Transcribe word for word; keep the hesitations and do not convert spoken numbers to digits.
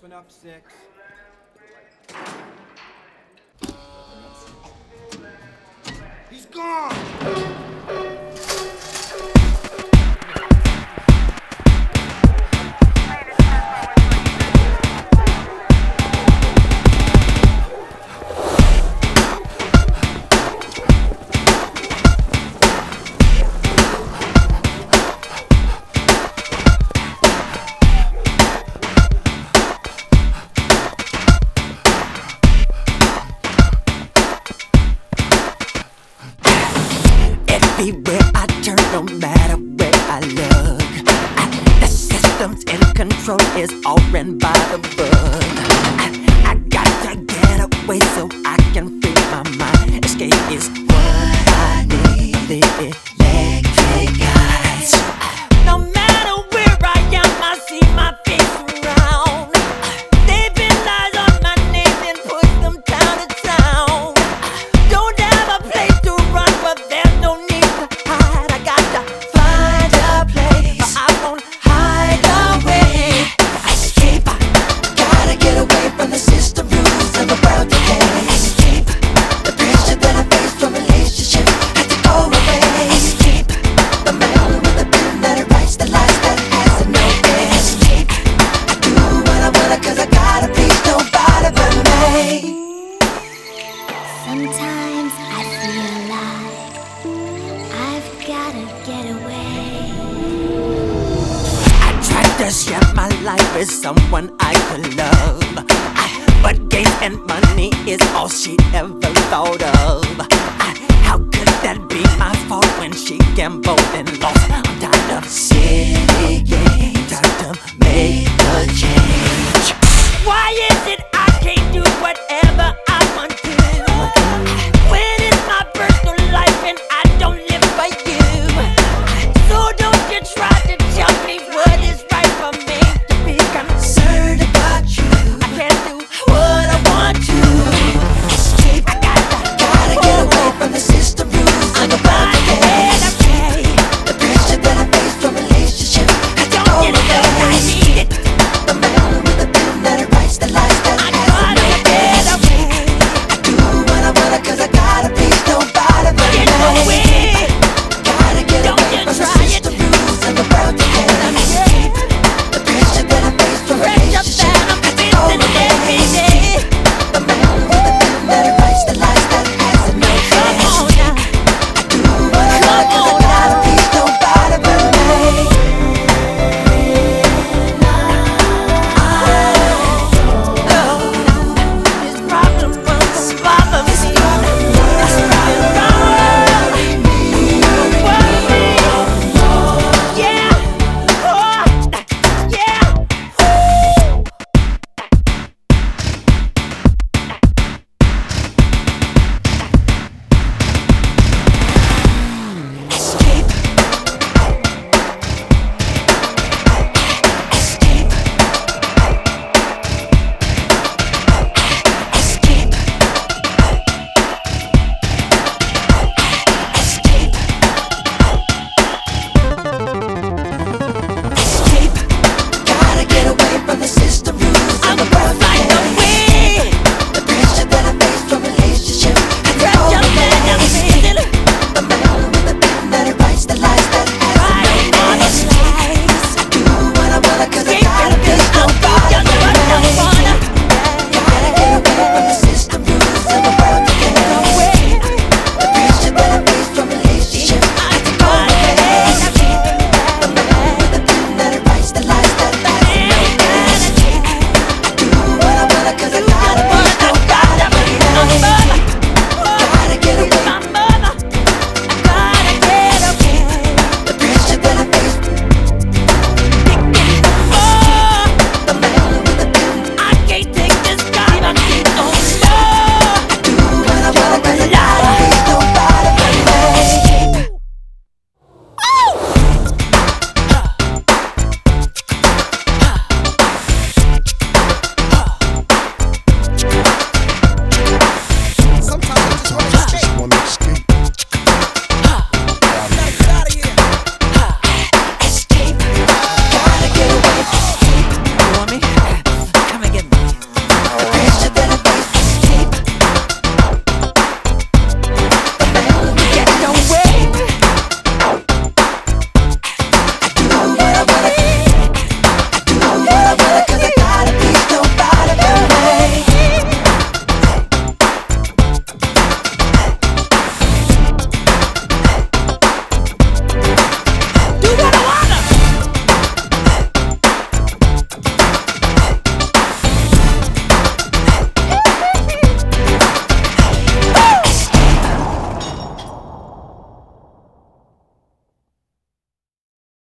Open up six. He's gone! Everywhere I turn, no matter where I look, I, the system's in control, is all ran by the book. I, I got to get away so I can free my mind. Escape is what I need. The electric eyes. No matter where I am, I see my face around. They've been lies on my name and put them down to town. Don't have a place to run, but there's no need to hide. I got to find a place, or I won't hide away. Escape, gotta get away from the system rules of the world today. Escape, the pressure that I face from relationship had to go away. Escape, the man with the pen that writes the lies that has no end. Escape, I do what I wanna 'cause I gotta please nobody but me. Sometimes I feel like I've gotta get away. I tried to share my life with someone I could love, I, but gain and money is all she ever thought of. I, how could that be my fault when she gambled and lost? I'm tired of